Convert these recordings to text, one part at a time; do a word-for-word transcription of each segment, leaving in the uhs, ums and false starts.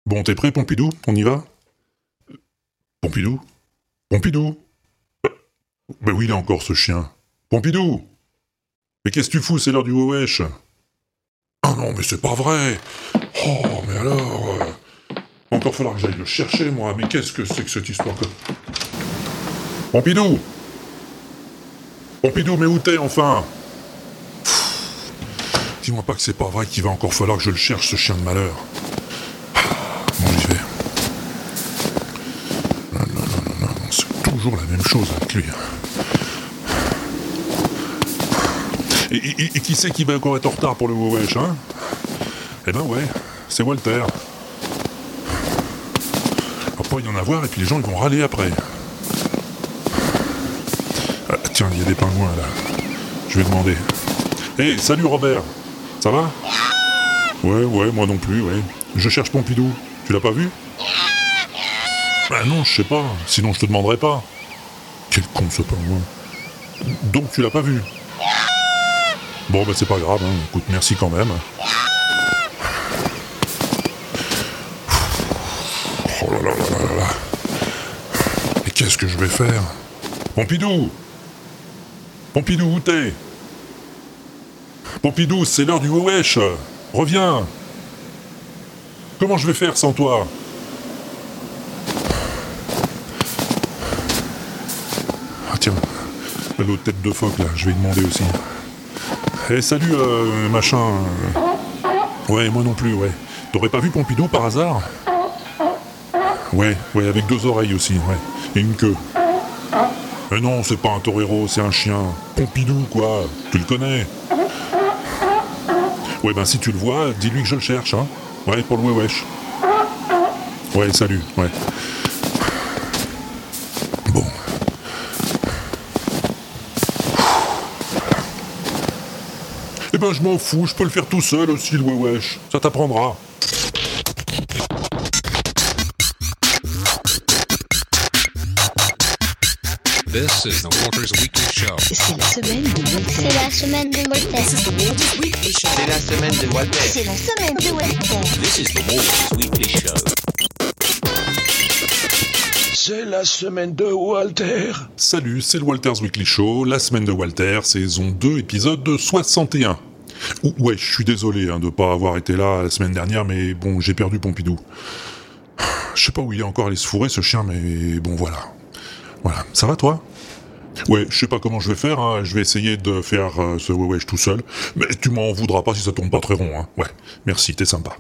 Bon, t'es prêt, Pompidou? On y va? Pompidou? Pompidou? Ben oui, il est encore, ce chien. Pompidou! Mais qu'est-ce que tu fous? C'est l'heure du wesh. Ah non, mais c'est pas vrai! Oh, mais alors... euh, Encore falloir que j'aille le chercher, moi. Mais qu'est-ce que c'est que cette histoire que... Pompidou! Pompidou, mais où t'es, enfin? Pff, dis-moi pas que c'est pas vrai qu'il va encore falloir que je le cherche, ce chien de malheur. Bon, j'y vais. Non, non, non, non, non, c'est toujours la même chose avec lui. Et, et, et qui c'est qui va encore être en retard pour le wesh, hein? Eh ben ouais, c'est Walter. Il va pas y en avoir et puis les gens ils vont râler après. Ah, tiens, il y a des pingouins là. Je vais demander. Hé, hey, salut Robert. Ça va? Ouais, ouais, moi non plus, ouais. Je cherche Pompidou. Tu l'as pas vu? Bah non, je sais pas. Sinon je te demanderai pas. Quel con ce pingouin. Donc tu l'as pas vu? Bon bah c'est pas grave, hein. Écoute, merci quand même. Oh là là là là là. Mais qu'est-ce que je vais faire? Pompidou! Pompidou, où t'es? Pompidou, c'est l'heure du wesh! Reviens! Comment je vais faire sans toi? Ah tiens, l'autre tête de phoque là, je vais lui demander aussi. Eh hey, salut euh, machin. Ouais, moi non plus, ouais. T'aurais pas vu Pompidou par hasard? Ouais, ouais, avec deux oreilles aussi, ouais. Et une queue. Mais non, c'est pas un torero, c'est un chien. Pompidou, quoi. Tu le connais. Ouais, ben si tu le vois, dis-lui que je le cherche, hein. Ouais, pour le wesh. Ouais, salut, ouais. Bon. Eh ben je m'en fous, je peux le faire tout seul aussi, le wesh. Ça t'apprendra. This is the Walters Weekly Show. C'est la semaine de Walter. C'est la semaine de Walter. This is the Walters Weekly Show. C'est la semaine de Walter. C'est la semaine de Walter. This is the Walters Weekly Show. C'est la semaine de Walter. Salut, c'est le Walters Weekly Show, la semaine de Walter, saison deux, épisode soixante et un. Ouh, ouais, je suis désolé hein, de pas avoir été là la semaine dernière, mais bon, j'ai perdu Pompidou. Je sais pas où il est encore allé se fourrer ce chien, mais bon, voilà. Voilà, ça va toi? Ouais, je sais pas comment je vais faire, hein. Je vais essayer de faire euh, ce wesh tout seul, mais tu m'en voudras pas si ça tourne pas très rond, hein. Ouais, merci, t'es sympa.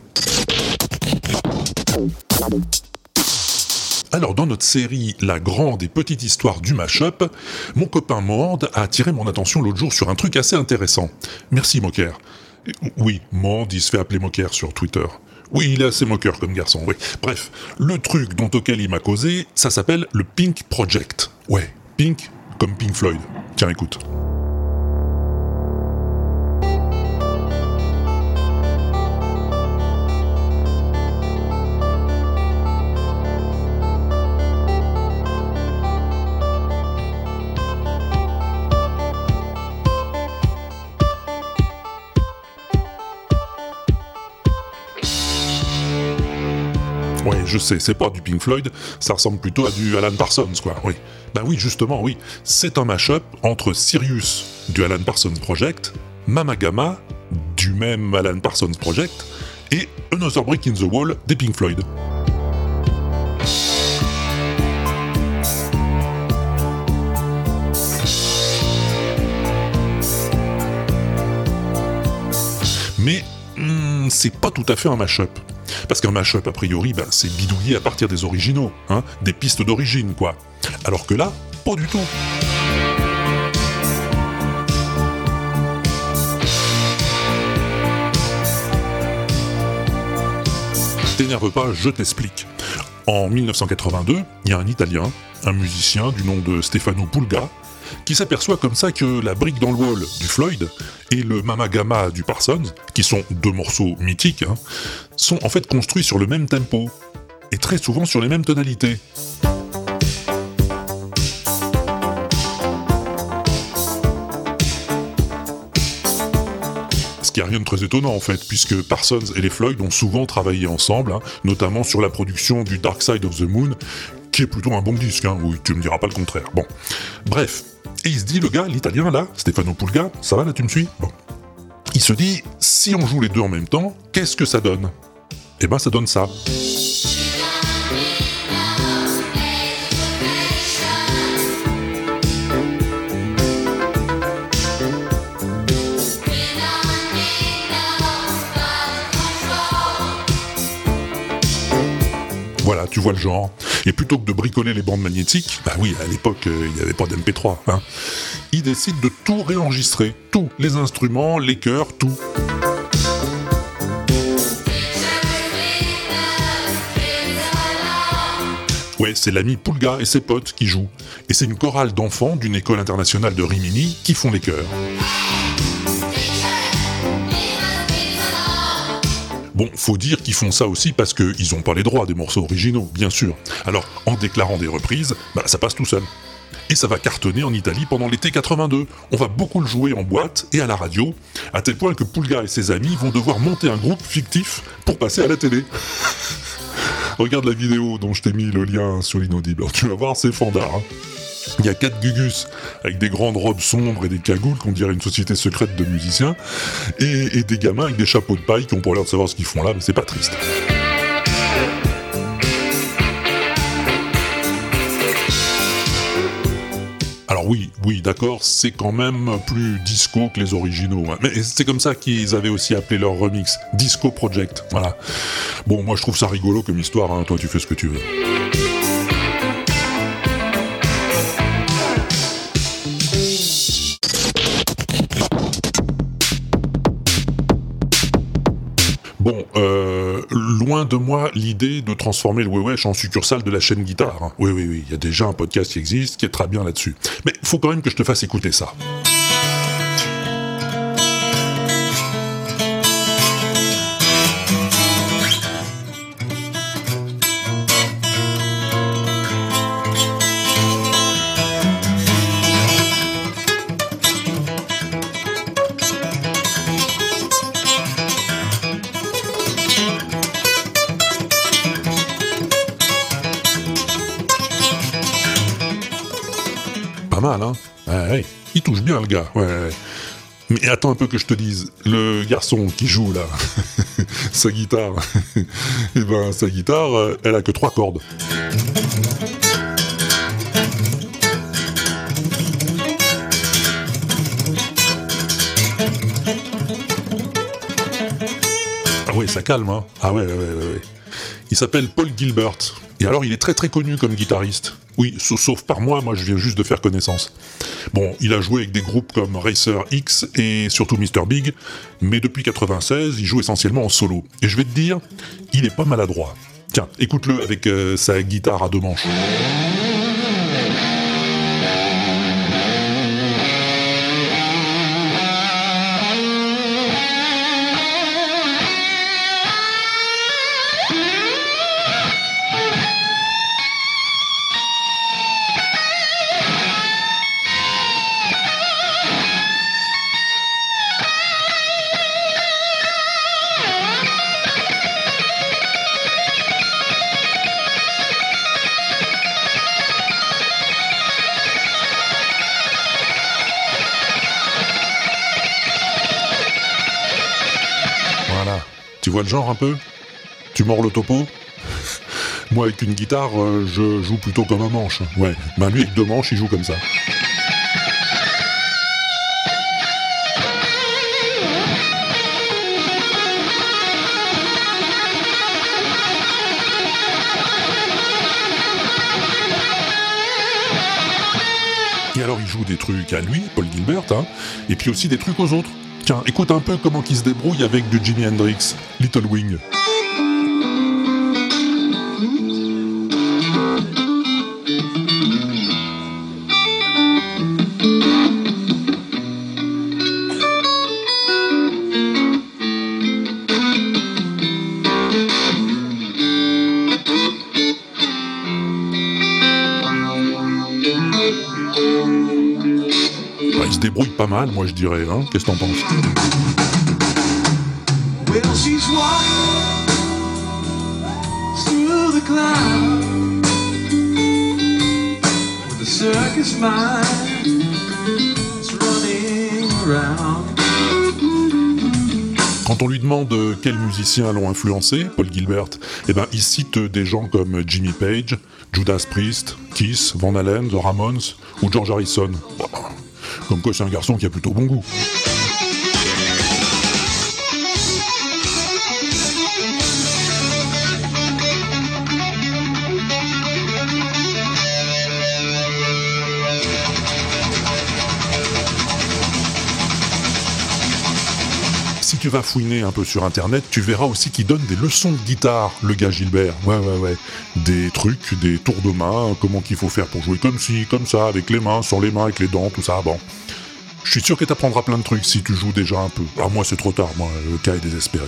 Alors, dans notre série La grande et petite histoire du mash-up, mon copain Mord a attiré mon attention l'autre jour sur un truc assez intéressant. Merci, Moquer. Oui, Mord, il se fait appeler Moquer sur Twitter. Oui, il est assez moqueur comme garçon, oui. Bref, le truc dont auquel il m'a causé, ça s'appelle le Pink Project. Ouais, Pink comme Pink Floyd. Tiens, écoute. Ouais, je sais, c'est pas du Pink Floyd, ça ressemble plutôt à du Alan Parsons, quoi, oui. Bah oui, justement, oui, c'est un mash-up entre Sirius, du Alan Parsons Project, Mama Gamma, du même Alan Parsons Project, et Another Brick in the Wall des Pink Floyd. Mais hmm, c'est pas tout à fait un mash-up. Parce qu'un mash-up, a priori, ben, c'est bidouillé à partir des originaux, hein, des pistes d'origine, quoi. Alors que là, pas du tout. T'énerve pas, je t'explique. En mille neuf cent quatre-vingt-deux, il y a un Italien, un musicien du nom de Stefano Pulga, qui s'aperçoit comme ça que la brique dans le wall du Floyd et le Mama Gamma du Parsons, qui sont deux morceaux mythiques, hein, sont en fait construits sur le même tempo, et très souvent sur les mêmes tonalités. Ce qui est rien de très étonnant en fait, puisque Parsons et les Floyd ont souvent travaillé ensemble, hein, notamment sur la production du Dark Side of the Moon, qui est plutôt un bon disque, hein, oui, tu me diras pas le contraire. Bon, bref, et il se dit, le gars, l'italien là, Stefano Pulga, ça va là, tu me suis ? Bon. Il se dit, si on joue les deux en même temps, qu'est-ce que ça donne ? Eh ben ça donne ça. Voilà, tu vois le genre. Et plutôt que de bricoler les bandes magnétiques, bah oui, à l'époque, il euh, n'y avait pas d'M P trois, hein, il décide de tout réenregistrer. Tout. Les instruments, les chœurs, tout. Ouais, c'est l'ami Pulga et ses potes qui jouent. Et c'est une chorale d'enfants d'une école internationale de Rimini qui font les chœurs. Bon, faut dire qu'ils font ça aussi parce qu'ils n'ont pas les droits des morceaux originaux, bien sûr. Alors, en déclarant des reprises, bah, ça passe tout seul. Et ça va cartonner en Italie pendant l'été quatre-vingt-deux. On va beaucoup le jouer en boîte et à la radio, à tel point que Pulga et ses amis vont devoir monter un groupe fictif pour passer à la télé. Regarde la vidéo dont je t'ai mis le lien sur l'inaudible. Tu vas voir, c'est fandard. Hein. Il y a quatre gugus avec des grandes robes sombres et des cagoules qu'on dirait une société secrète de musiciens, et, et des gamins avec des chapeaux de paille qui ont pas l'air de savoir ce qu'ils font là, mais c'est pas triste. Alors oui, oui, d'accord, c'est quand même plus disco que les originaux, hein. Mais c'est comme ça qu'ils avaient aussi appelé leur remix, Disco Project, voilà. Bon, moi je trouve ça rigolo comme histoire, hein. Toi tu fais ce que tu veux. Bon, euh, loin de moi l'idée de transformer le Wewesh en succursale de la chaîne Guitare. Hein. Oui, oui, oui, il y a déjà un podcast qui existe, qui est très bien là-dessus. Mais faut quand même que je te fasse écouter ça. Pas mal, hein. Ouais, ouais. Il touche bien, le gars. Ouais, ouais. Mais attends un peu que je te dise. Le garçon qui joue, là, sa guitare, eh ben, sa guitare, elle a que trois cordes. Ah ouais, ça calme, hein. Ah ouais, ouais, ouais, ouais. Il s'appelle Paul Gilbert. Et alors, il est très très connu comme guitariste. Oui, sauf par moi, moi je viens juste de faire connaissance. Bon, il a joué avec des groupes comme Racer X et surtout mister Big, mais depuis quatre-vingt-seize, il joue essentiellement en solo. Et je vais te dire, il est pas maladroit. Tiens, écoute-le avec euh, sa guitare à deux manches. Voilà. Tu vois le genre un peu ? Tu mords le topo ? Moi, avec une guitare, euh, je joue plutôt comme un manche. Ouais. Ben lui, avec deux manches, il joue comme ça. Et alors, il joue des trucs à lui, Paul Gilbert, hein, et puis aussi des trucs aux autres. Tiens, écoute un peu comment il se débrouille avec du Jimi Hendrix, Little Wing. Il se débrouille pas mal, moi je dirais, hein. Qu'est-ce que t'en penses ? Well, she's walking through the clouds with a circus mind running around. Quand on lui demande quels musiciens l'ont influencé, Paul Gilbert, eh ben, il cite des gens comme Jimmy Page, Judas Priest, Kiss, Van Halen, The Ramones ou George Harrison. Comme quoi c'est un garçon qui a plutôt bon goût. Si tu vas fouiner un peu sur internet, tu verras aussi qu'il donne des leçons de guitare, le gars Gilbert. Ouais, ouais, ouais. Des trucs, des tours de main, comment qu'il faut faire pour jouer comme ci, comme ça, avec les mains, sans les mains, avec les dents, tout ça, bon. Je suis sûr que t'apprendras plein de trucs si tu joues déjà un peu. Ah, moi, c'est trop tard, moi, le cas est désespéré.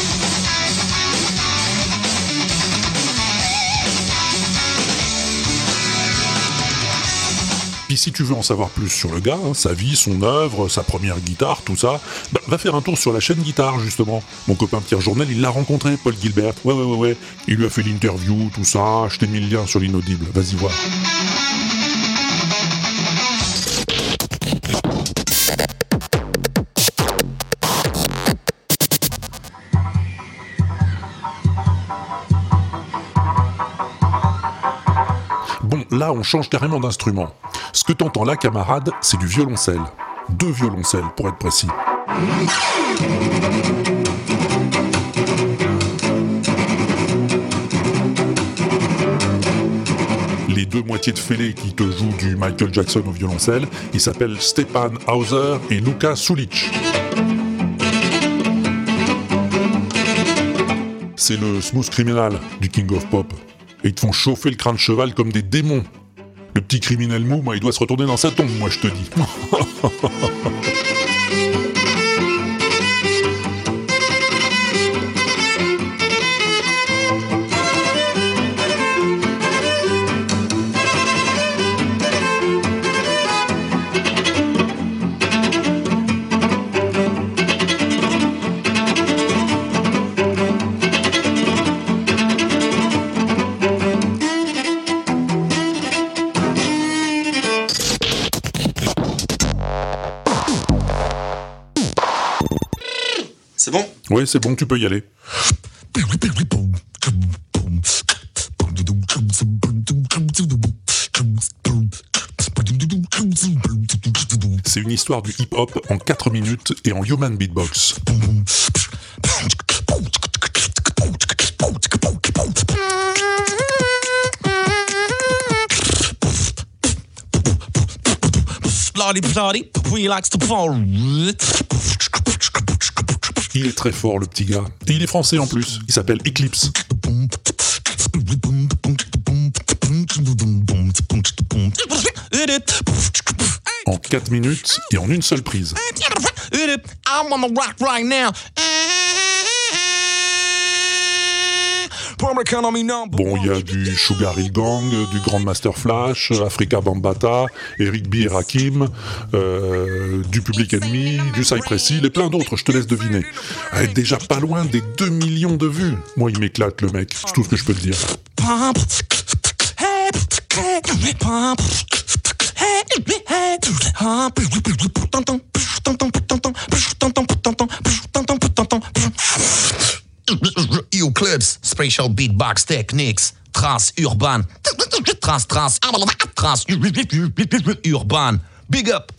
Puis si tu veux en savoir plus sur le gars, hein, sa vie, son œuvre, sa première guitare, tout ça, bah, va faire un tour sur la chaîne Guitare, justement. Mon copain Pierre Journel, il l'a rencontré, Paul Gilbert. Ouais, ouais, ouais, ouais. Il lui a fait l'interview, tout ça. Je t'ai mis le lien sur l'inaudible. Vas-y voir. Bon, là, on change carrément d'instrument. Ce que t'entends là, camarade, c'est du violoncelle. Deux violoncelles, pour être précis. Les deux moitiés de fêlés qui te jouent du Michael Jackson au violoncelle, ils s'appellent Stepan Hauser et Luka Sulic. C'est le smooth criminal du King of Pop. Et ils te font chauffer le crâne de cheval comme des démons. Le petit criminel mou, moi, il doit se retourner dans sa tombe, moi, je te dis. C'est bon ? Oui, c'est bon, tu peux y aller. C'est une histoire du hip-hop en quatre minutes et en human beatbox. Il est très fort, le petit gars. Et il est français en plus. Il s'appelle Eclipse. En quatre minutes et en une seule prise. Bon, il y a du Sugar Hill Gang, du Grandmaster Flash, Afrika Bambaataa, Eric B. et Rakim, euh, du Public Enemy, du Cypress Hill et plein d'autres, je te laisse deviner. Elle est déjà pas loin des deux millions de vues. Moi, il m'éclate, le mec. C'est tout ce que je peux te dire. Eclipse, Special Beatbox Techniques, Trans Urban, Trans Trans, Trans Urban, Big Up.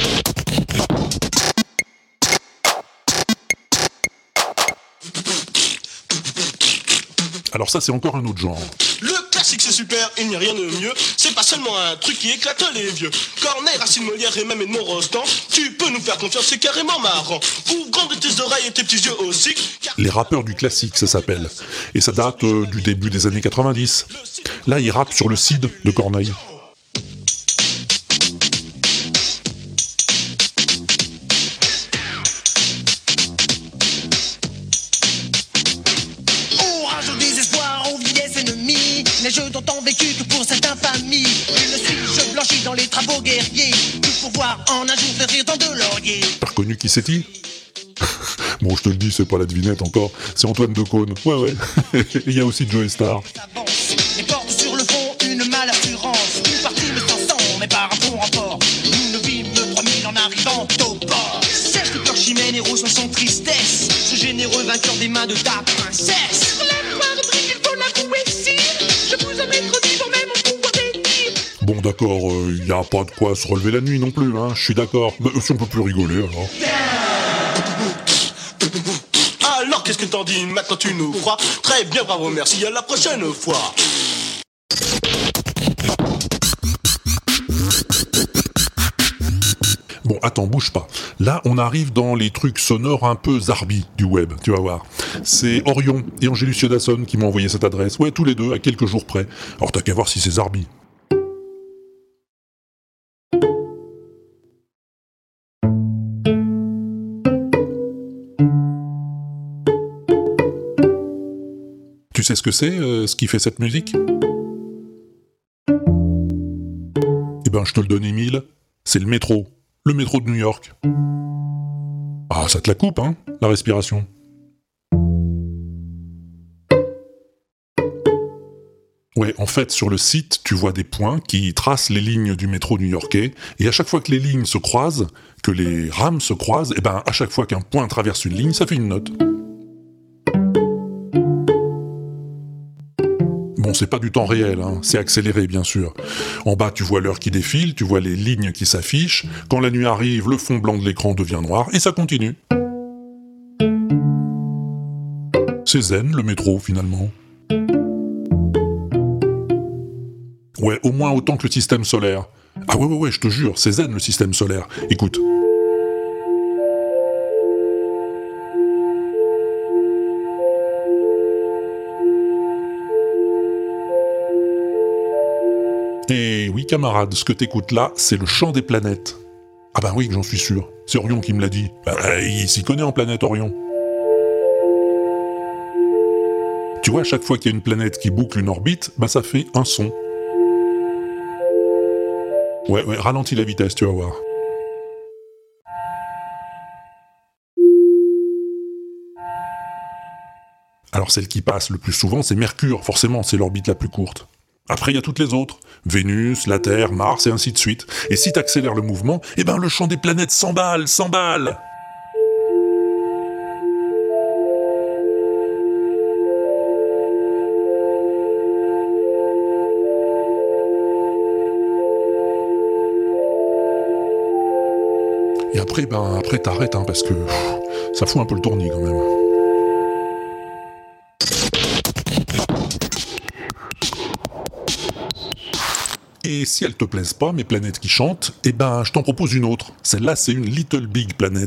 Alors ça, c'est encore un autre genre. Le classique c'est super, il n'y a rien de mieux. C'est pas seulement un truc qui éclate les vieux. Corneille, Racine, Molière et même Edmond Rostand. Tu peux nous faire confiance, c'est carrément marrant. Ouvre grande tes oreilles et tes petits yeux aussi. Les rappeurs du classique, ça s'appelle. Et ça date euh, du début des années quatre-vingt-dix. Là, ils rappent sur le Cid de Corneille. Les jeux dont on vécu que pour cette infamie. Je suis, je blanchis dans les travaux guerriers. Tout pour voir en un jour de rire dans de laurier. T'as reconnu qui c'est-il ? Bon, je te le dis, c'est pas la devinette encore, c'est Antoine Decaune. Ouais, ouais. Il y a aussi Joey Star. Et porte sur le fond une malassurance. Nous partîmes ensemble, mais par un bon rapport. Nous ne vîmes que trois mille en arrivant au port. Serge de cœur chimène, héros sans son tristesse. Ce généreux vainqueur des mains de ta princesse. La gloire brille, il faut l'avouer, sire. Je vous en mettre vivant même au pouvoir des tirs. Bon, d'accord, il euh, y a pas de quoi se relever la nuit non plus, hein, je suis d'accord. Mais si on peut plus rigoler, alors. Alors qu'est-ce que t'en dis? Maintenant tu nous crois? Très bien, bravo, merci, à la prochaine fois. Bon, attends, bouge pas. Là, on arrive dans les trucs sonores un peu zarbi du web, tu vas voir. C'est Orion et Angélus Yodasson qui m'ont envoyé cette adresse. Ouais, tous les deux, à quelques jours près. Alors t'as qu'à voir si c'est zarbi. Tu sais ce que c'est, euh, ce qui fait cette musique? Eh ben, je te le donne, Émile. C'est le métro. Le métro de New York. Ah, ça te la coupe, hein, la respiration. Ouais, en fait, sur le site, tu vois des points qui tracent les lignes du métro new-yorkais, et à chaque fois que les lignes se croisent, que les rames se croisent, et ben, à chaque fois qu'un point traverse une ligne, ça fait une note. Bon, c'est pas du temps réel, hein, c'est accéléré bien sûr. En bas, tu vois l'heure qui défile, tu vois les lignes qui s'affichent. Quand la nuit arrive, le fond blanc de l'écran devient noir, et ça continue. C'est zen, le métro, finalement. Ouais, au moins autant que le système solaire. Ah ouais, ouais, ouais, je te jure, c'est zen, le système solaire. Écoute. Et oui, camarade, ce que t'écoutes là, c'est le chant des planètes. Ah bah oui, j'en suis sûr. C'est Orion qui me l'a dit. Bah, il s'y connaît en planète, Orion. Tu vois, à chaque fois qu'il y a une planète qui boucle une orbite, bah ça fait un son. Ouais, ouais, ralentis la vitesse, tu vas voir. Alors celle qui passe le plus souvent, c'est Mercure, forcément, c'est l'orbite la plus courte. Après, il y a toutes les autres. Vénus, la Terre, Mars, et ainsi de suite. Et si t'accélères le mouvement, eh ben le champ des planètes s'emballe, s'emballe. Et après, ben, après t'arrêtes, hein, parce que pff, ça fout un peu le tournis quand même. Et si elles te plaisent pas, mes planètes qui chantent, eh ben, je t'en propose une autre. Celle-là, c'est une Little Big Planet.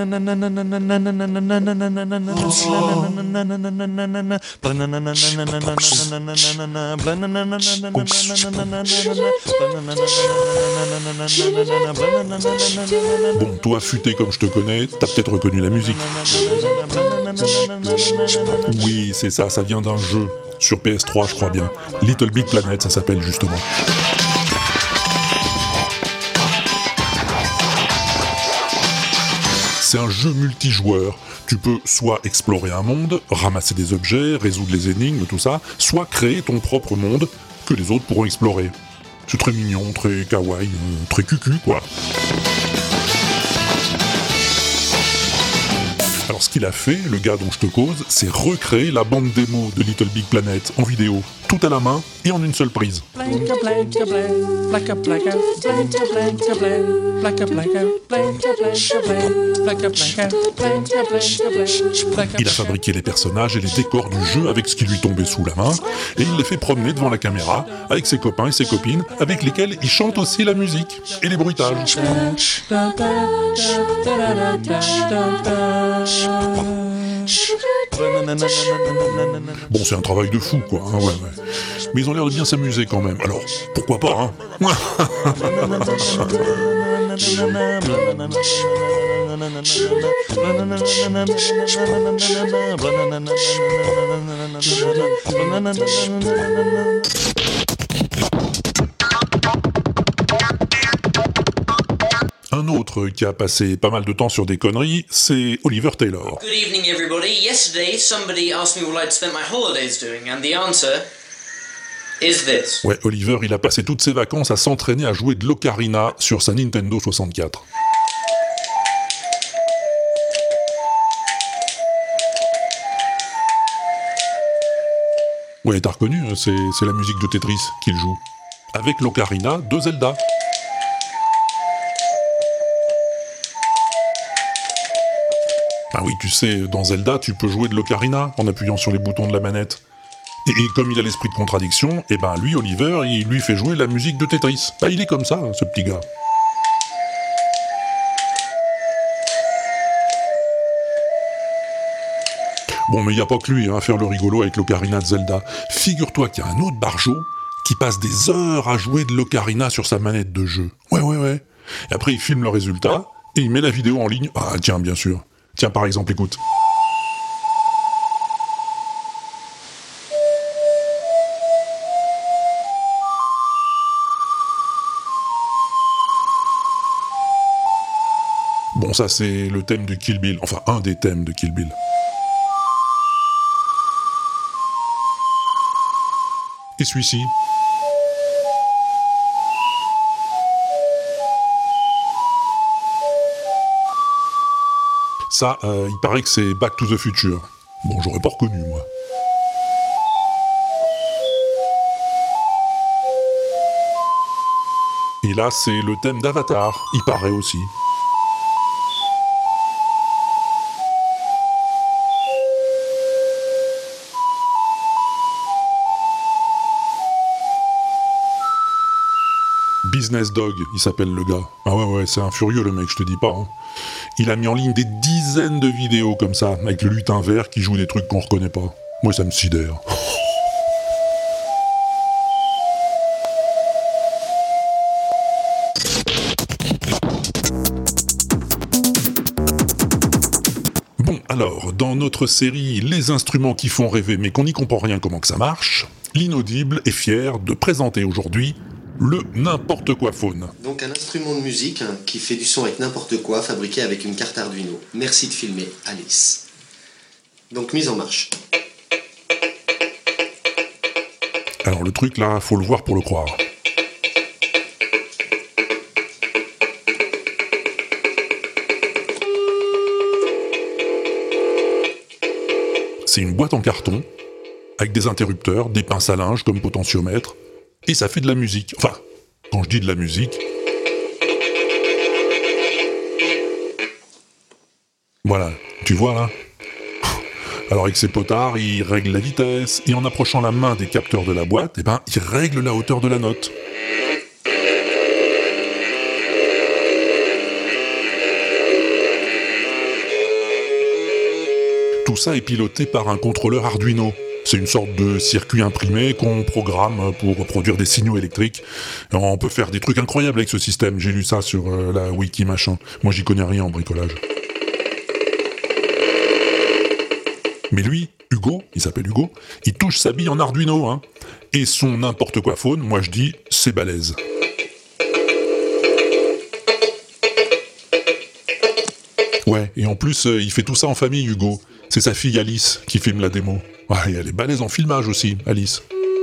Bon, toi, futé comme je te connais, t'as peut-être reconnu la musique. Oui, c'est ça, ça vient d'un jeu. Sur P S trois, je crois bien. Little Big Planet, ça s'appelle justement. C'est un jeu multijoueur. Tu peux soit explorer un monde, ramasser des objets, résoudre les énigmes, tout ça, soit créer ton propre monde que les autres pourront explorer. C'est très mignon, très kawaii, très cucu, quoi. Alors ce qu'il a fait, le gars dont je te cause, c'est recréer la bande démo de Little Big Planet en vidéo, tout à la main et en une seule prise. Il a fabriqué les personnages et les décors du jeu avec ce qui lui tombait sous la main, et il les fait promener devant la caméra avec ses copains et ses copines, avec lesquels il chante aussi la musique et les bruitages. Bon, c'est un travail de fou, quoi, hein, ouais, ouais. Mais ils ont l'air de bien s'amuser quand même, alors pourquoi pas, hein. Un un autre qui a passé pas mal de temps sur des conneries, c'est Oliver Taylor. Good evening, everybody. Yesterday, somebody asked me what I'd spent my holidays doing, and the answer is this. Ouais, Oliver, il a passé toutes ses vacances à s'entraîner à jouer de l'ocarina sur sa Nintendo soixante-quatre. Ouais, t'as reconnu, c'est, c'est la musique de Tetris qu'il joue. Avec l'ocarina de Zelda. Ah oui, tu sais, dans Zelda, tu peux jouer de l'ocarina en appuyant sur les boutons de la manette. Et, et comme il a l'esprit de contradiction, eh ben lui, Oliver, il lui fait jouer la musique de Tetris. Bah, il est comme ça, ce petit gars. Bon, mais il n'y a pas que lui hein, à faire le rigolo avec l'ocarina de Zelda. Figure-toi qu'il y a un autre barjot qui passe des heures à jouer de l'ocarina sur sa manette de jeu. Ouais, ouais, ouais. Et après, il filme le résultat et il met la vidéo en ligne. Ah, tiens, bien sûr. Tiens, par exemple, écoute. Bon, ça, c'est le thème de Kill Bill. Enfin, un des thèmes de Kill Bill. Et celui-ci. Ça, euh, il paraît que c'est Back to the Future. Bon, j'aurais pas reconnu, moi. Et là, c'est le thème d'Avatar. Il paraît aussi. Business Dog, il s'appelle le gars. Ah ouais, ouais, c'est un furieux le mec, je te dis pas. Hein. Il a mis en ligne des dizaines de vidéos comme ça, avec le lutin vert qui joue des trucs qu'on reconnaît pas. Moi, ça me sidère. Bon, alors, dans notre série Les instruments qui font rêver mais qu'on n'y comprend rien comment que ça marche, l'Inaudible est fier de présenter aujourd'hui le n'importe quoi phone. Donc un instrument de musique hein, qui fait du son avec n'importe quoi, fabriqué avec une carte Arduino. Merci de filmer, Alice. Donc mise en marche. Alors le truc là, faut le voir pour le croire. C'est une boîte en carton, avec des interrupteurs, des pinces à linge comme potentiomètre, et ça fait de la musique. Enfin, quand je dis de la musique... Voilà, tu vois là ? Alors avec ses potards, il règle la vitesse, et en approchant la main des capteurs de la boîte, eh ben, il règle la hauteur de la note. Tout ça est piloté par un contrôleur Arduino. C'est une sorte de circuit imprimé qu'on programme pour produire des signaux électriques. Et on peut faire des trucs incroyables avec ce système. J'ai lu ça sur euh, la wiki machin. Moi, j'y connais rien en bricolage. Mais lui, Hugo, il s'appelle Hugo, il touche sa bille en Arduino, hein. Et son n'importe quoi phone, moi je dis, c'est balèze. Ouais, et en plus, euh, il fait tout ça en famille, Hugo. C'est sa fille Alice qui filme la démo. Ouais, et elle est balèze en filmage aussi, Alice.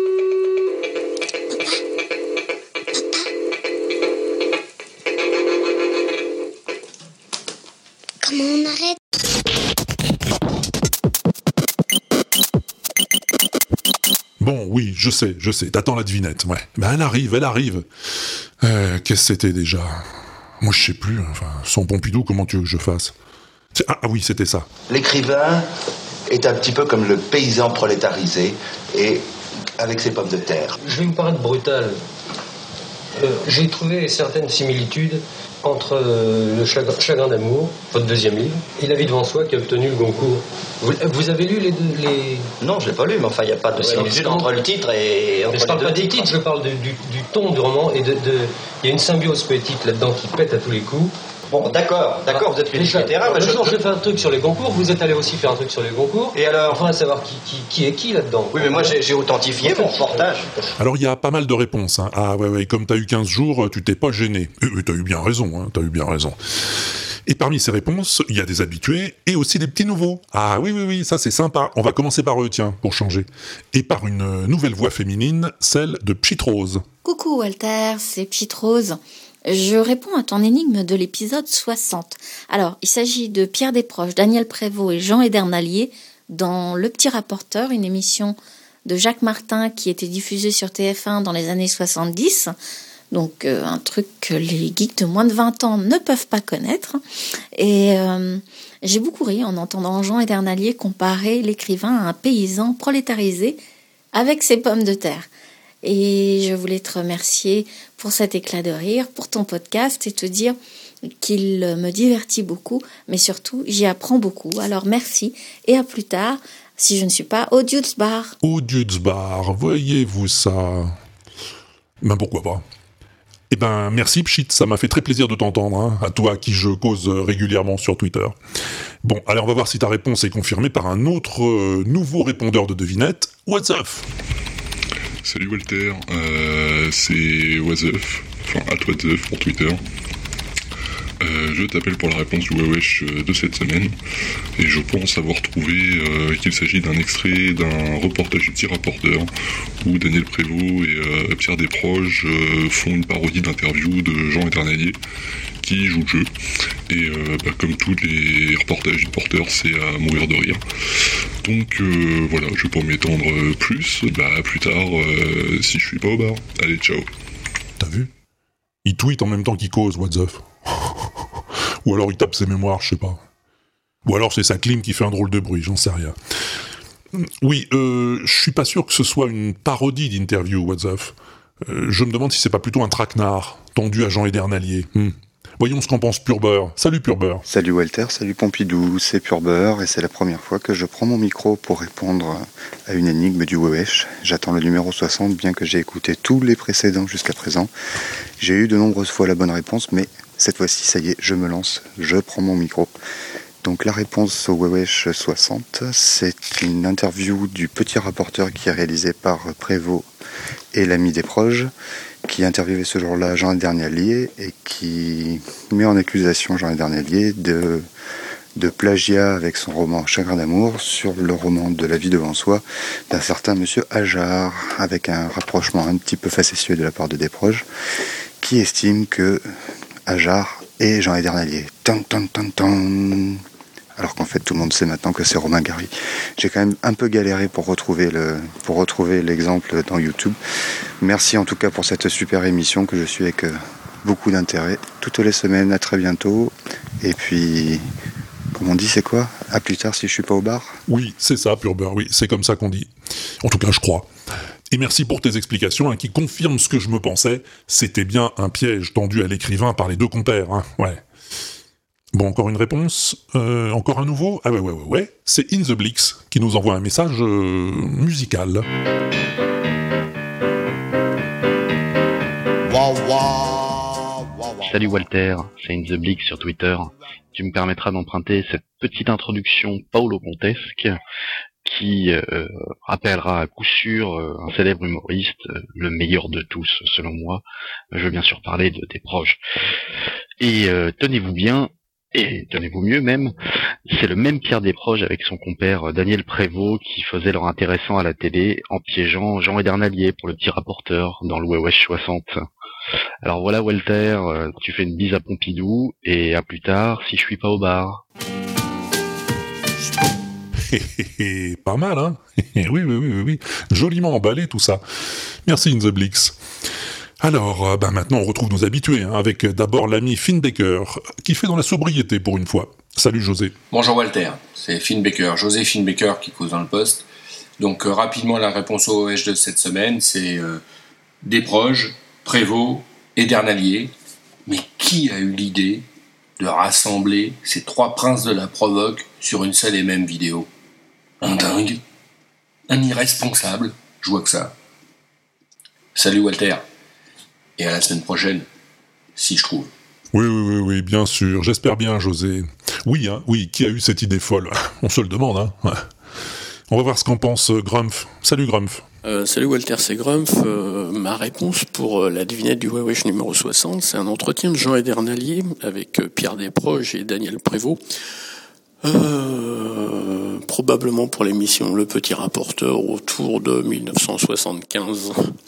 Comment on arrête ? Bon, oui, je sais, je sais, t'attends la devinette, ouais. Ben elle arrive, elle arrive. Euh, qu'est-ce que c'était déjà ? Moi je sais plus, enfin, sans Pompidou, comment tu veux que je fasse ? Ah, ah oui, c'était ça. L'écrivain est un petit peu comme le paysan prolétarisé, et avec ses pommes de terre. Je vais vous paraître brutal. Euh, j'ai trouvé certaines similitudes entre euh, le chagrin, chagrin d'amour, votre deuxième livre, et La vie devant soi qui a obtenu le Goncourt. Vous, vous avez lu les deux les... Non, je l'ai pas lu, mais enfin, il n'y a pas de ouais, similitude entre le titre et... Entre je parle pas des titres, je parle de, du, du ton du roman, et de, de, il y a une symbiose poétique là-dedans qui pète à tous les coups. Bon, d'accord, d'accord, vous êtes Déjà, vétéran, mais le je... jour j'ai fait un truc sur les concours, vous êtes allé aussi faire un truc sur les concours. Et alors? Enfin, savoir qui, qui, qui est qui là-dedans. Oui, mais moi j'ai, j'ai authentifié mon reportage. Alors il y a pas mal de réponses. Hein. Ah ouais, ouais, comme t'as eu quinze jours, tu t'es pas gêné. Euh, t'as eu bien raison, hein, t'as eu bien raison. Et parmi ces réponses, il y a des habitués et aussi des petits nouveaux. Ah oui, oui, oui, ça c'est sympa. On va commencer par eux, tiens, pour changer. Et par une nouvelle voix féminine, celle de Pchitrose. Coucou Walter, c'est Pchitrose. Je réponds à ton énigme de l'épisode soixante. Alors, il s'agit de Pierre Desproges, Daniel Prévost et Jean Edernalier dans Le Petit Rapporteur, une émission de Jacques Martin qui était diffusée sur T F un dans les années soixante-dix. Donc euh, un truc que les geeks de moins de vingt ans ne peuvent pas connaître. Et euh, j'ai beaucoup ri en entendant Jean Edernalier comparer l'écrivain à un paysan prolétarisé avec ses pommes de terre. Et je voulais te remercier pour cet éclat de rire, pour ton podcast et te dire qu'il me divertit beaucoup, mais surtout j'y apprends beaucoup. Alors merci et à plus tard, si je ne suis pas au Dudes Bar. Au Dudes Bar, voyez-vous ça? Ben pourquoi pas? Eh ben, merci Pchit, ça m'a fait très plaisir de t'entendre, hein, à toi à qui je cause régulièrement sur Twitter. Bon, allez, on va voir si ta réponse est confirmée par un autre euh, nouveau répondeur de devinette, What's Up? Salut Walter, euh, c'est What's Up, enfin at What's Up pour Twitter. Euh, je t'appelle pour la réponse du Wewesh de cette semaine, et je pense avoir trouvé euh, qu'il s'agit d'un extrait d'un reportage du Petit Rapporteur, où Daniel Prévost et euh, Pierre Desproges euh, font une parodie d'interview de Jean Edernalier, qui joue le jeu, et euh, bah, comme tous les reportages du porteur, c'est à mourir de rire. Donc euh, voilà, je vais pas m'étendre plus, bah à plus tard, euh, si je suis pas au bar. Allez, ciao. T'as vu? Il tweet en même temps qu'il cause, what's up? Ou alors il tape ses mémoires, je sais pas. Ou alors c'est sa clim qui fait un drôle de bruit, j'en sais rien. Oui, euh, je suis pas sûr que ce soit une parodie d'interview, what's up? Euh, je me demande si c'est pas plutôt un traquenard, tendu à Jean Edernalier. Hmm. Voyons ce qu'en pense Pure Beurre. Salut Pure Beurre. Salut Walter, salut Pompidou, c'est Pure Beurre et c'est la première fois que je prends mon micro pour répondre à une énigme du Wewesh. J'attends le numéro soixante, bien que j'ai écouté tous les précédents jusqu'à présent. J'ai eu de nombreuses fois la bonne réponse, mais cette fois-ci, ça y est, je me lance, je prends mon micro. Donc la réponse au Wewesh soixante, c'est une interview du Petit Rapporteur qui est réalisée par Prévost et l'ami Desproges, qui interviewait ce jour-là Jean Edernalier et qui met en accusation Jean Edernalier de, de plagiat avec son roman Chagrin d'amour sur le roman de La vie devant soi d'un certain monsieur Ajard, avec un rapprochement un petit peu facétieux de la part de Desproges, qui estime que Ajard est Jean Edernalier. Tan, tan, tan, tan. Alors qu'en fait tout le monde sait maintenant que c'est Romain Gary. J'ai quand même un peu galéré pour retrouver le, pour retrouver l'exemple dans YouTube. Merci en tout cas pour cette super émission que je suis avec beaucoup d'intérêt toutes les semaines. À très bientôt. Et puis, comme on dit, c'est quoi? À plus tard si je suis pas au bar? Oui, c'est ça, Pure Beurre, oui, c'est comme ça qu'on dit. En tout cas, je crois. Et merci pour tes explications hein, qui confirment ce que je me pensais. C'était bien un piège tendu à l'écrivain par les deux compères, hein, ouais. Bon, encore une réponse, euh, encore un nouveau. Ah ouais, ouais, ouais, ouais. C'est In The Blix qui nous envoie un message euh, musical. Wow, wow, wow, wow. Salut Walter, c'est In The Blix sur Twitter. Tu me permettras d'emprunter cette petite introduction Paolo Contesque qui euh, rappellera à coup sûr euh, un célèbre humoriste, euh, le meilleur de tous selon moi. Je veux bien sûr parler de Desproges. Et euh, tenez-vous bien, et tenez-vous mieux même, c'est le même Pierre Desproges avec son compère Daniel Prévost qui faisait leur intéressant à la télé en piégeant Jean Edernalier pour Le Petit Rapporteur dans le Wewesh soixante. Alors voilà Walter, tu fais une bise à Pompidou et à plus tard si je suis pas au bar. Pas mal, hein? Oui, oui, oui, oui, oui. Joliment emballé tout ça. Merci In The Blix. Alors, euh, ben maintenant on retrouve nos habitués, hein, avec d'abord l'ami Finn Baker, qui fait dans la sobriété pour une fois. Salut José. Bonjour Walter, c'est Finn Baker, José Finn Baker qui cause dans le poste. Donc euh, rapidement la réponse au O H de cette semaine, c'est euh, Desproges, Prévost, Edernalier. Mais qui a eu l'idée de rassembler ces trois princes de la provoque sur une seule et même vidéo? Un dingue, un irresponsable, je vois que ça. Salut Walter. Et à la semaine prochaine, si je trouve. Oui, oui, oui, oui, bien sûr, j'espère bien, José. Oui, hein, oui, qui a eu cette idée folle? On se le demande, hein. Ouais. On va voir ce qu'en pense euh, Grumpf. Salut Grumpf. Euh, salut Walter, c'est Grumpf. Euh, ma réponse pour euh, la devinette du Wesh numéro soixante, c'est un entretien de Jean Edernalier avec euh, Pierre Desproges et Daniel Prévost. Euh, probablement pour l'émission Le Petit Rapporteur autour de dix-neuf cent soixante-quinze.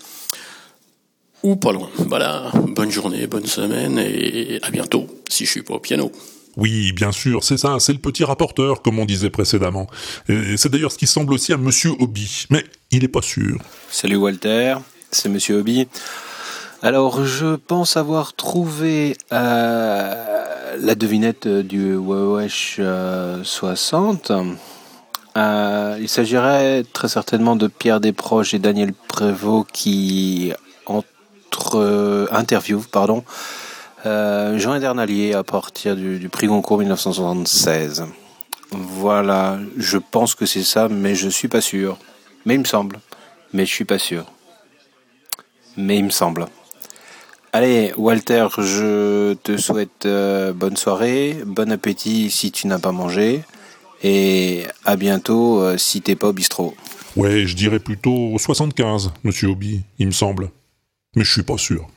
Ou pas loin. Voilà, bonne journée, bonne semaine et à bientôt, si je suis pas au piano. Oui, bien sûr, c'est ça, c'est le petit rapporteur, comme on disait précédemment. Et c'est d'ailleurs ce qui semble aussi à Monsieur Hobby, mais il est pas sûr. Salut Walter, c'est Monsieur Hobby. Alors, je pense avoir trouvé euh, la devinette du Wesh euh, soixante. Euh, il s'agirait très certainement de Pierre Desproges et Daniel Prévost qui entre euh, interview, pardon, euh, Jean Edernalier à partir du, du prix Goncourt dix-neuf cent soixante-seize. Voilà, je pense que c'est ça, mais je suis pas sûr. Mais il me semble. Mais je suis pas sûr. Mais il me semble. Allez, Walter, je te souhaite euh, bonne soirée, bon appétit si tu n'as pas mangé, et à bientôt euh, si t'es pas au bistrot. Ouais, je dirais plutôt soixante-quinze, Monsieur Hobby, il me semble. Mais je suis pas sûr.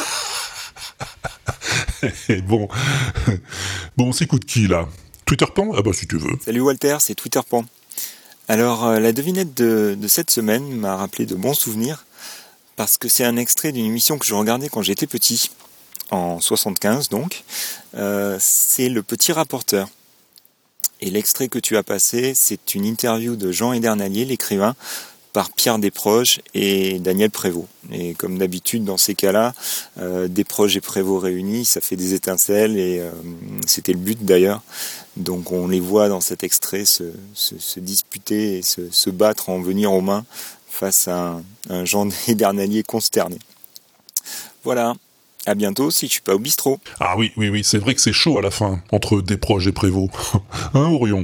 bon, bon, on s'écoute qui là? Twitterpan? Ah bah si tu veux. Salut Walter, c'est Twitterpan. Alors, euh, la devinette de, de cette semaine m'a rappelé de bons souvenirs, parce que c'est un extrait d'une émission que je regardais quand j'étais petit, en soixante-quinze donc. Euh, c'est Le Petit Rapporteur. Et l'extrait que tu as passé, c'est une interview de Jean Edernalier, l'écrivain, par Pierre Desproges et Daniel Prévost. Et comme d'habitude, dans ces cas-là, euh, Desproges et Prévost réunis, ça fait des étincelles, et euh, c'était le but d'ailleurs. Donc on les voit dans cet extrait se, se, se disputer et se, se battre en venir aux mains face à un, un Jean Edernalier consterné. Voilà, à bientôt si je suis pas au bistrot. Ah oui, oui, oui, c'est vrai que c'est chaud à la fin, entre Desproges et Prévost. Hein, Orion?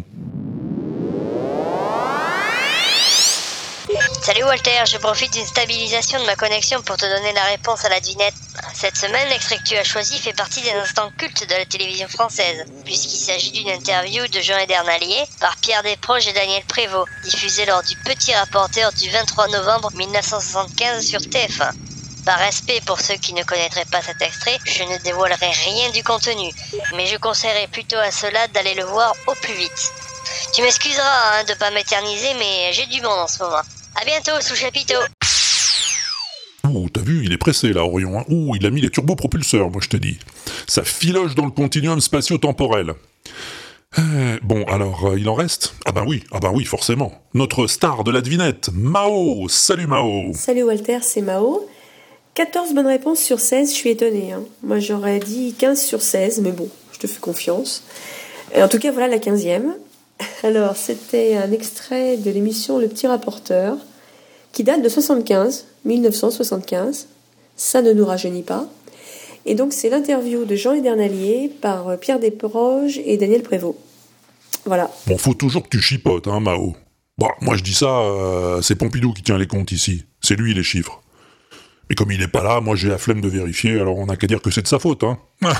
Salut Walter, je profite d'une stabilisation de ma connexion pour te donner la réponse à la devinette. Cette semaine, l'extrait que tu as choisi fait partie des instants cultes de la télévision française, puisqu'il s'agit d'une interview de Jean Edernalier par Pierre Desproges et Daniel Prévost, diffusée lors du Petit Rapporteur du vingt-trois novembre dix-neuf cent soixante-quinze sur T F un. Par respect pour ceux qui ne connaîtraient pas cet extrait, je ne dévoilerai rien du contenu, mais je conseillerais plutôt à ceux-là d'aller le voir au plus vite. Tu m'excuseras hein, de pas m'éterniser, mais j'ai du monde en ce moment. À bientôt sous chapiteau. Ouh, t'as vu, il est pressé là, Orion. Hein. Ouh, il a mis les turbopropulseurs, moi je te dis. Ça filoche dans le continuum spatio-temporel. Euh, bon, alors, euh, il en reste? Ah bah oui, ah bah oui, forcément. Notre star de la devinette, Mao. Salut Mao. Salut Walter, c'est Mao. quatorze bonnes réponses sur seize, je suis étonnée. Hein. Moi j'aurais dit quinze sur seize, mais bon, je te fais confiance. Et en tout cas, voilà la quinzième. Alors, c'était un extrait de l'émission Le Petit Rapporteur, qui date de soixante-quinze, dix-neuf cent soixante-quinze. Ça ne nous rajeunit pas. Et donc, c'est l'interview de Jean Edernalier par Pierre Desproges et Daniel Prévost. Voilà. Bon, faut toujours que tu chipotes, hein, Mao. Bon, moi je dis ça, euh, c'est Pompidou qui tient les comptes ici. C'est lui les chiffres. Mais comme il est pas là, moi j'ai la flemme de vérifier, alors on n'a qu'à dire que c'est de sa faute, hein.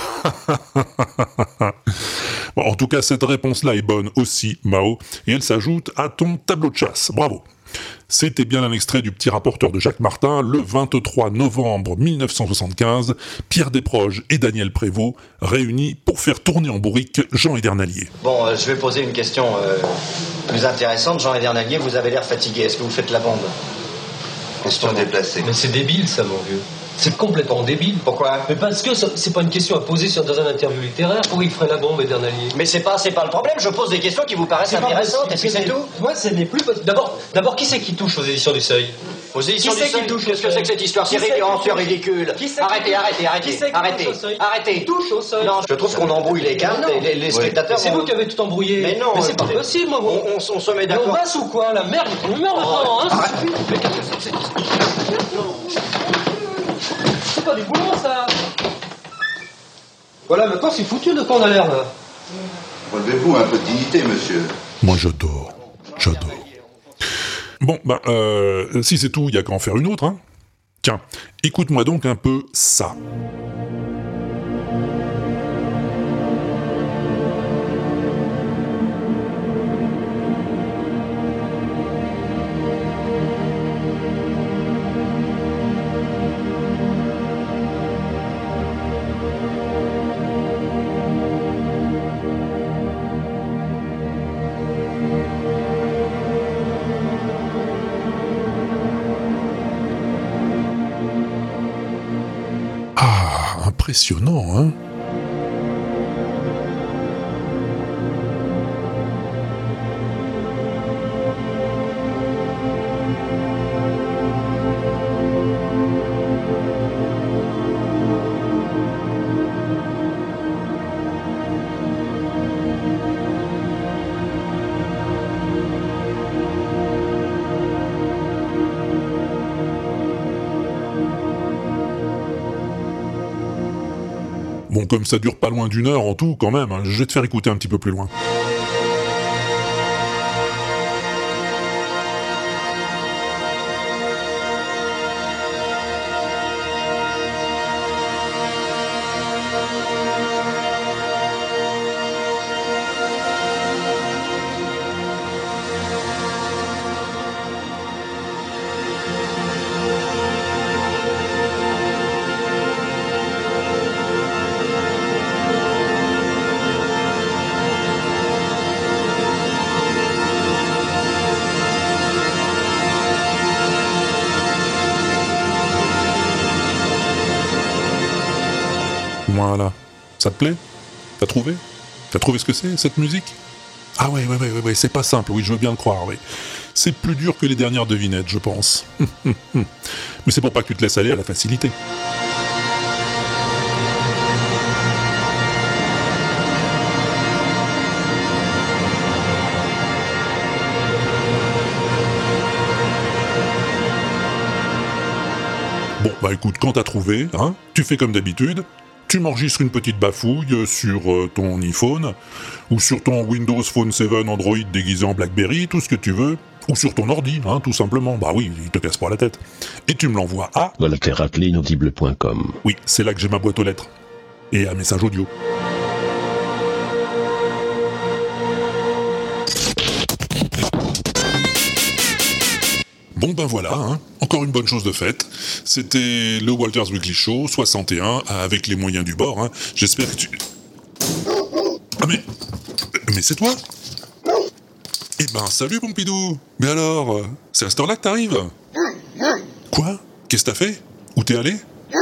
Bon, en tout cas, cette réponse-là est bonne aussi, Mao, et elle s'ajoute à ton tableau de chasse. Bravo. C'était bien un extrait du Petit Rapporteur de Jacques Martin, le vingt-trois novembre dix-neuf cent soixante-quinze, Pierre Desproges et Daniel Prévost réunis pour faire tourner en bourrique Jean Edernalier. Bon, euh, je vais poser une question euh, plus intéressante. Jean Edernalier, vous avez l'air fatigué. Est-ce que vous faites la bombe? Question déplacée. Mais c'est débile ça, mon vieux. C'est complètement débile. Pourquoi? Mais parce que ça, c'est pas une question à poser sur, dans un interview littéraire. Pourquoi il ferait la bombe, Edernalier? Mais c'est pas, c'est pas le problème. Je pose des questions qui vous paraissent c'est intéressantes et puis c'est tout. Moi, ce n'est plus possible. D'abord, d'abord, qui c'est qui touche aux éditions du Seuil? Aux éditions qui du Seuil. Qu'est-ce que c'est que cette histoire? C'est ridicule. Arrêtez, arrêtez, arrêtez, arrêtez, arrêtez. Touche au Seuil. Non, je trouve qu'on embrouille les cartes. Les, les, les spectateurs. C'est vous qui avez tout embrouillé. Mais non. Mais c'est pas possible, moi. On, on, on se met d'accord. On passe ou quoi? La merde, on meurt maintenant, hein. Mais qu'est-ce que c'est que cette histoire? C'est pas du boulot, ça. Voilà, maintenant c'est foutu de quoi on a l'air, là. Relevez-vous un peu de dignité, monsieur. Moi j'adore, j'adore. Bon, bah, euh, si c'est tout, il y a qu'à en faire une autre, hein. Tiens, écoute-moi donc un peu ça. Impressionnant, hein? Bon, comme ça dure pas loin d'une heure en tout, quand même, hein, je vais te faire écouter un petit peu plus loin. Voilà. Ça te plaît? T'as trouvé? T'as trouvé ce que c'est, cette musique? Ah ouais, ouais, ouais, ouais, ouais, c'est pas simple, oui, je veux bien le croire, oui. C'est plus dur que les dernières devinettes, je pense. Mais c'est pour pas que tu te laisses aller à la facilité. Bon, bah écoute, quand t'as trouvé, hein, tu fais comme d'habitude, tu m'enregistres une petite bafouille sur euh, ton iPhone, ou sur ton Windows Phone sept Android déguisé en BlackBerry, tout ce que tu veux, ou sur ton ordi, hein, tout simplement. Bah oui, il te casse pas la tête. Et tu me l'envoies à... walter arobase l'inaudible point com. Oui, c'est là que j'ai ma boîte aux lettres. Et un message audio. Bon ben voilà, hein. Encore une bonne chose de faite. C'était le Walter's Weekly Show soixante et un, avec les moyens du bord. Hein. J'espère que tu... Ah mais... Mais c'est toi? Eh ben salut Pompidou. Mais alors, c'est à cette heure-là que t'arrives? Quoi? Qu'est-ce que t'as fait? Où t'es allé?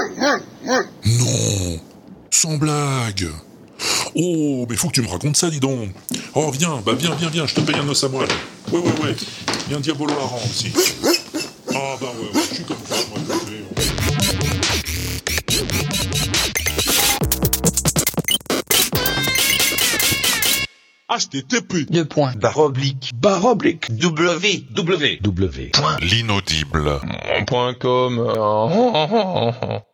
Non. Sans blague. Oh, mais faut que tu me racontes ça, dis donc. Oh, viens, bah viens, viens, viens, je te paye un os à moelle. Ouais, ouais, ouais. Viens Diabolo Haran aussi. Ah bah ouais, ouais, je suis comme ça, moi, je vais... H T T P deux points barre oblique barre oblique W W W point l'inaudible point com